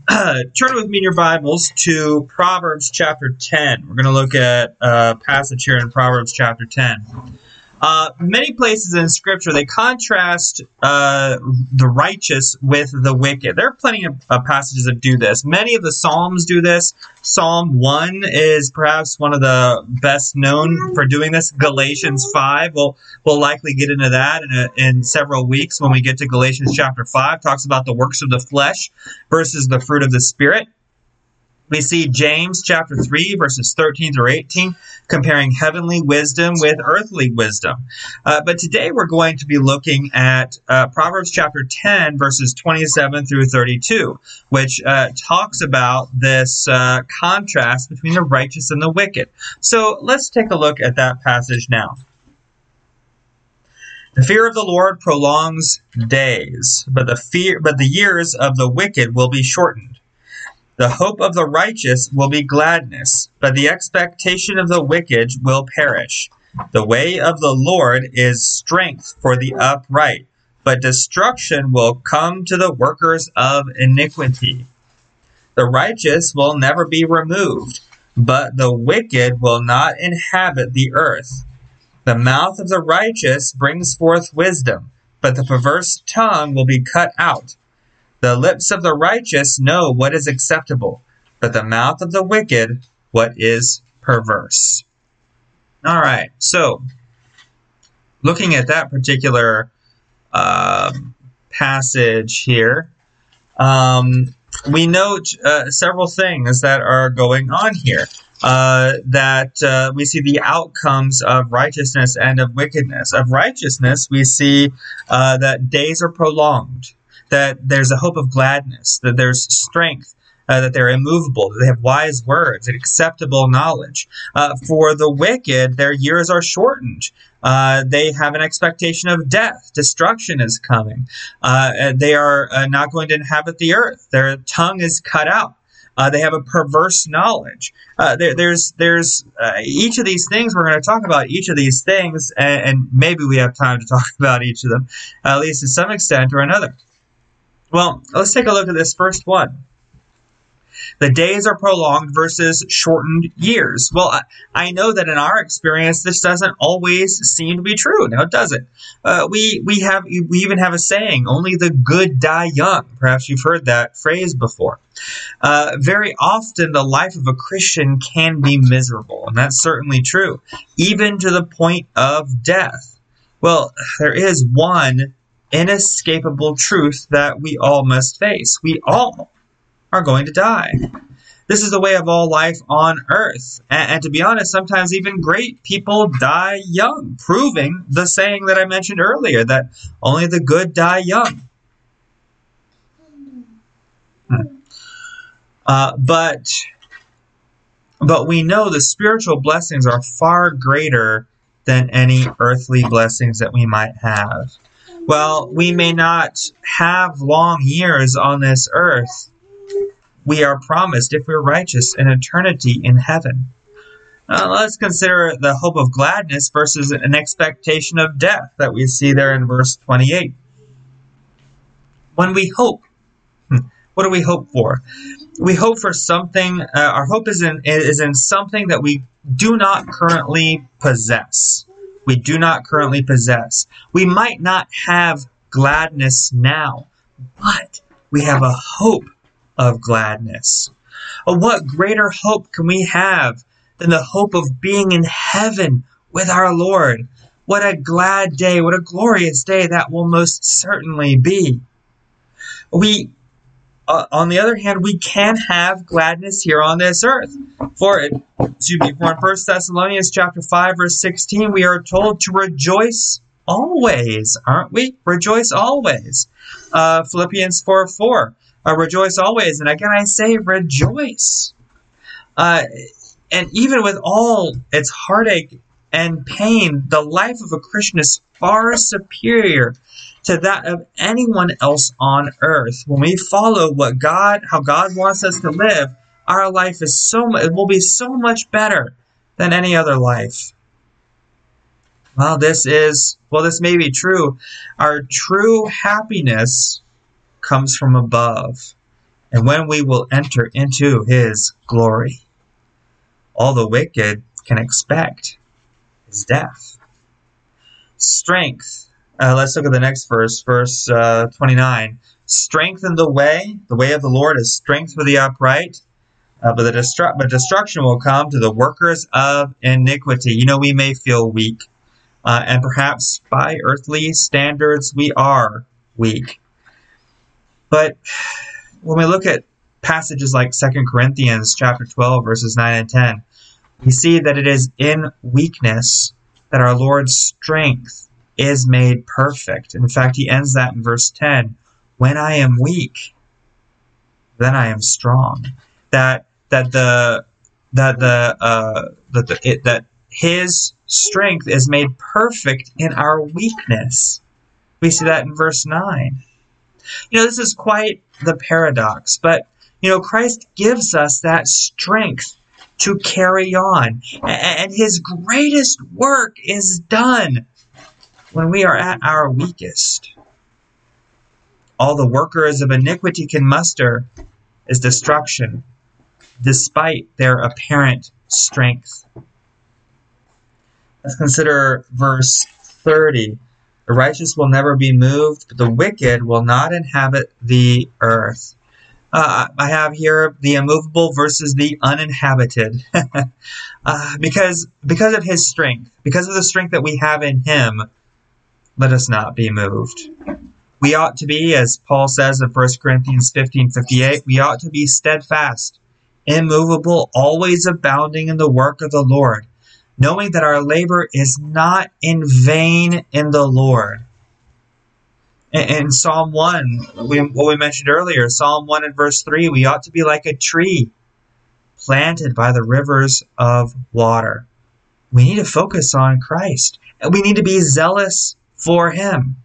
Turn with me in your Bibles to Proverbs chapter 10. We're going to look at a passage here in Proverbs chapter 10. Many places in Scripture, they contrast the righteous with the wicked. There are plenty of passages that do this. Many of the Psalms do this. Psalm 1 is perhaps one of the best known for doing this. Galatians 5, we'll likely get into that in several weeks when we get to Galatians chapter 5. Talks about the works of the flesh versus the fruit of the Spirit. We see James chapter 3, verses 13 through 18, comparing heavenly wisdom with earthly wisdom. But today we're going to be looking at Proverbs chapter 10, verses 27 through 32, which talks about this contrast between the righteous and the wicked. So let's take a look at that passage now. The fear of the Lord prolongs days, but the years of the wicked will be shortened. The hope of the righteous will be gladness, but the expectation of the wicked will perish. The way of the Lord is strength for the upright, but destruction will come to the workers of iniquity. The righteous will never be removed, but the wicked will not inhabit the earth. The mouth of the righteous brings forth wisdom, but the perverse tongue will be cut out. The lips of the righteous know what is acceptable, but the mouth of the wicked what is perverse. All right, so looking at that particular passage here, we note several things that are going on here. That we see the outcomes of righteousness and of wickedness. Of righteousness, we see that days are prolonged, that there's a hope of gladness, that there's strength, that they're immovable, that they have wise words and acceptable knowledge. For the wicked, their years are shortened. They have an expectation of death. Destruction is coming. They are not going to inhabit the earth. Their tongue is cut out. They have a perverse knowledge. There's each of these things. We're going to talk about each of these things, and maybe we have time to talk about each of them, at least to some extent or another. Well, let's take a look at this first one. The days are prolonged versus shortened years. Well, I know that in our experience, this doesn't always seem to be true. Now, it doesn't. We even have a saying, only the good die young. Perhaps you've heard that phrase before. Very often, the life of a Christian can be miserable, and that's certainly true, even to the point of death. Well, there is one inescapable truth that we all must face. We all are going to die. This is the way of all life on earth. And to be honest, sometimes even great people die young, proving the saying that I mentioned earlier, that only the good die young. But we know the spiritual blessings are far greater than any earthly blessings that we might have. Well, we may not have long years on this earth. We are promised, if we're righteous, an eternity in heaven. Let's consider the hope of gladness versus an expectation of death that we see there in verse 28. When we hope, what do we hope for? We hope for something. Our hope is in something that we do not currently possess. We do not currently possess. We might not have gladness now, but we have a hope of gladness. What greater hope can we have than the hope of being in heaven with our Lord? What a glad day, what a glorious day that will most certainly be. On the other hand, we can have gladness here on this earth. For in 1 Thessalonians chapter 5, verse 16, we are told to rejoice always, aren't we? Rejoice always. Philippians 4:4, rejoice always. And again, I say rejoice. And even with all its heartache and pain, the life of a Christian is far superior to that of anyone else on earth. When we follow how God wants us to live, our life it will be so much better than any other life. Well, this may be true. Our true happiness comes from above. and when we will enter into his glory. All the wicked can expect is death. Strength. Let's look at the next verse, verse 29. Strengthen the way of the Lord is strength for the upright, but destruction will come to the workers of iniquity. You know, we may feel weak, and perhaps by earthly standards we are weak. But when we look at passages like 2 Corinthians chapter 12, verses 9 and 10, we see that it is in weakness that our Lord's strength is made perfect. In fact, he ends that in verse 10. When I am weak, then I am strong. That his strength is made perfect in our weakness. We see that in verse 9. You know, this is quite the paradox, but, you know, Christ gives us that strength to carry on. And his greatest work is done when we are at our weakest. All the workers of iniquity can muster is destruction, despite their apparent strength. Let's consider verse 30. The righteous will never be moved, but the wicked will not inhabit the earth. I have here the immovable versus the uninhabited. Because of his strength, because of the strength that we have in him, let us not be moved. We ought to be, as Paul says in 1 Corinthians 15:58, we ought to be steadfast, immovable, always abounding in the work of the Lord, knowing that our labor is not in vain in the Lord. In Psalm 1, what we mentioned earlier, Psalm 1 and verse 3, we ought to be like a tree planted by the rivers of water. We need to focus on Christ, and we need to be zealous for him.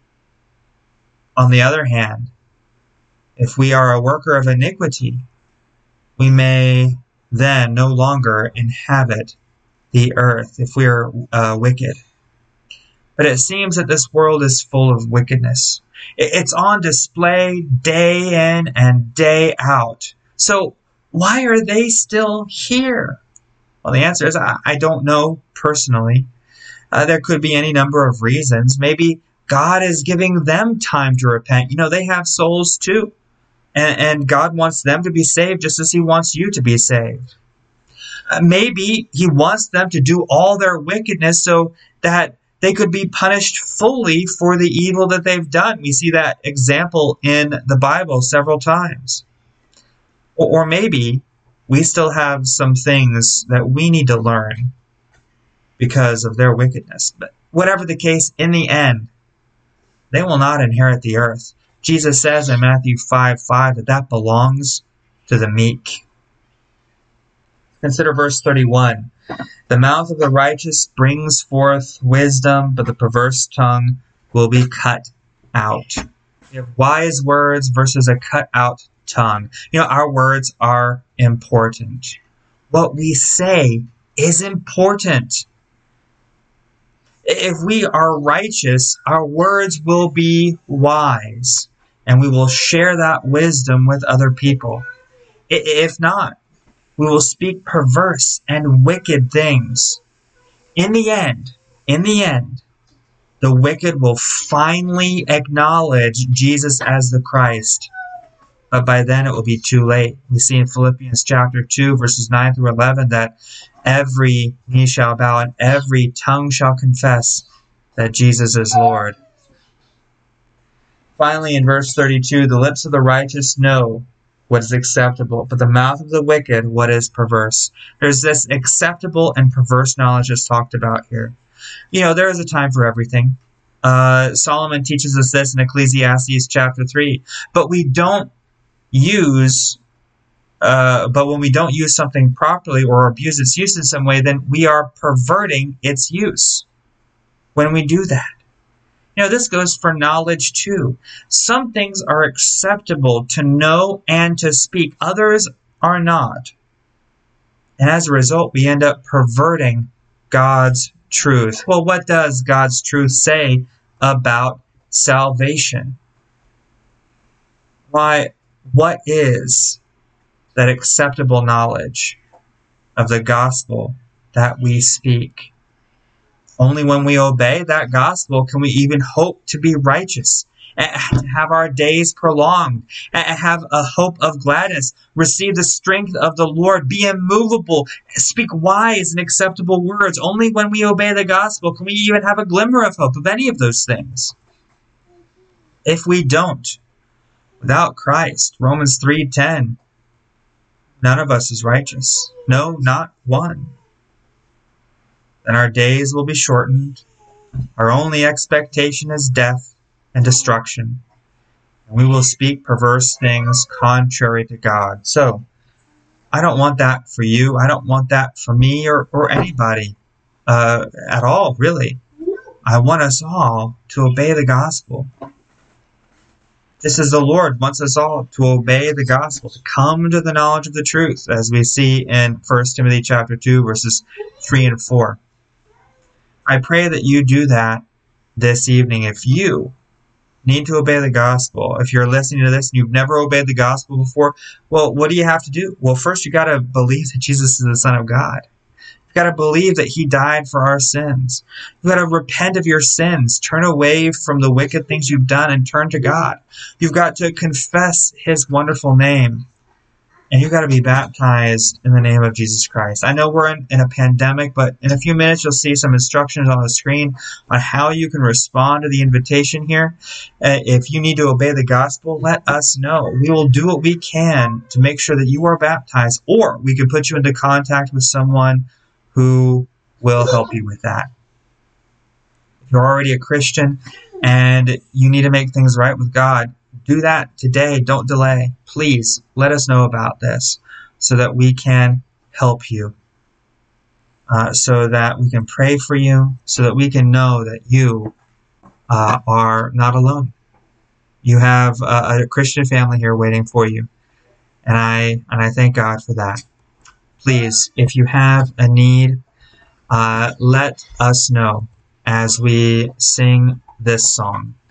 On the other hand, if we are a worker of iniquity, we may then no longer inhabit the earth if we are wicked. But it seems that this world is full of wickedness. It's on display day in and day out. So why are they still here? Well, the answer is I don't know personally. There could be any number of reasons. Maybe God is giving them time to repent. You know, they have souls too. And God wants them to be saved just as he wants you to be saved. Maybe he wants them to do all their wickedness so that they could be punished fully for the evil that they've done. We see that example in the Bible several times. Or maybe we still have some things that we need to learn because of their wickedness. But whatever the case, in the end, they will not inherit the earth. Jesus says in Matthew 5:5 that belongs to the meek. Consider verse 31. The mouth of the righteous brings forth wisdom, but the perverse tongue will be cut out. We have wise words versus a cut out tongue. You know, our words are important. What we say is important. If we are righteous, our words will be wise, and we will share that wisdom with other people. If not, we will speak perverse and wicked things. In the end, the wicked will finally acknowledge Jesus as the Christ. But by then it will be too late. We see in Philippians chapter 2, verses 9 through 11, that every knee shall bow and every tongue shall confess that Jesus is Lord. Finally, in verse 32, the lips of the righteous know what is acceptable, but the mouth of the wicked what is perverse. There's this acceptable and perverse knowledge that's talked about here. You know, there is a time for everything. Solomon teaches us this in Ecclesiastes chapter 3. But when we don't use something properly or abuse its use in some way, then we are perverting its use when we do that. You know, this goes for knowledge too. Some things are acceptable to know and to speak. Others are not. And as a result, we end up perverting God's truth. Well, what does God's truth say about salvation? Why, What is that acceptable knowledge of the gospel that we speak? Only when we obey that gospel can we even hope to be righteous, and have our days prolonged, and have a hope of gladness, receive the strength of the Lord, be immovable, speak wise and acceptable words. Only when we obey the gospel can we even have a glimmer of hope of any of those things. If we don't, without Christ, Romans 3:10, none of us is righteous. No, not one. Then our days will be shortened. Our only expectation is death and destruction. And we will speak perverse things contrary to God. So, I don't want that for you. I don't want that for me or anybody at all, really. I want us all to obey the gospel. Just as the Lord wants us all to obey the gospel, to come to the knowledge of the truth, as we see in 1 Timothy chapter 2, verses 3 and 4. I pray that you do that this evening. If you need to obey the gospel, if you're listening to this and you've never obeyed the gospel before, well, what do you have to do? Well, first you got to believe that Jesus is the Son of God. You've got to believe that he died for our sins. You've got to repent of your sins, turn away from the wicked things you've done and turn to God. You've got to confess his wonderful name. And you've got to be baptized in the name of Jesus Christ. I know we're in a pandemic, but in a few minutes you'll see some instructions on the screen on how you can respond to the invitation here. If you need to obey the gospel, let us know. We will do what we can to make sure that you are baptized, or we can put you into contact with someone who will help you with that. If you're already a Christian and you need to make things right with God, do that today. Don't delay. Please let us know about this so that we can help you, so that we can pray for you, so that we can know that you are not alone. You have a Christian family here waiting for you, and I thank God for that. Please, if you have a need, let us know as we sing this song.